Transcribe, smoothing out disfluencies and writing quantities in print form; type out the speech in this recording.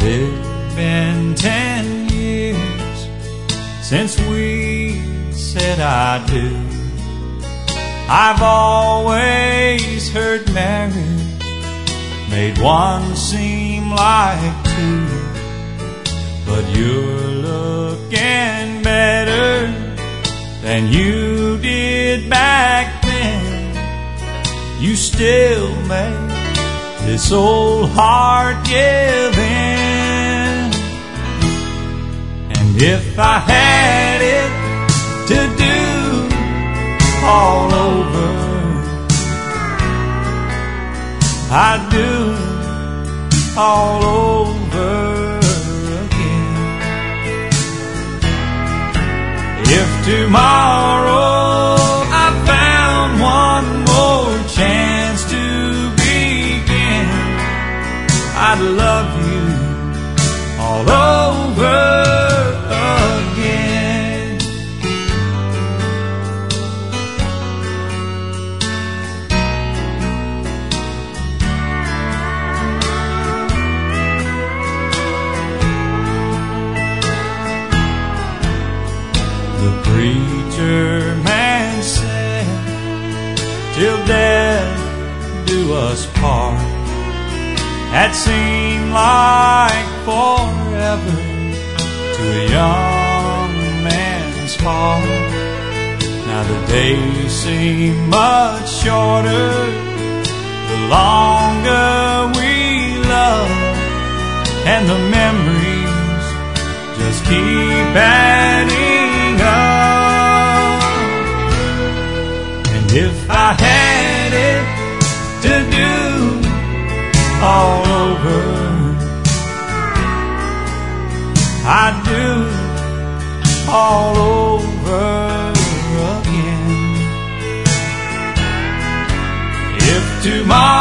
It's been 10 years since we said I do. I've always heard marriage made one seem like two, but you're looking better than you did back then. You still make this old heart give in. And if I had it to do all over, I'd do it all over again. If tomorrow I found one more chance to begin, I'd love you all over again. The preacher man said, till death do us part. That seemed like forever to a young man's heart. Now the days seem much shorter the longer we love, and the memories just keep adding up. And if I had it to do all over, I'd do it all over again. If tomorrow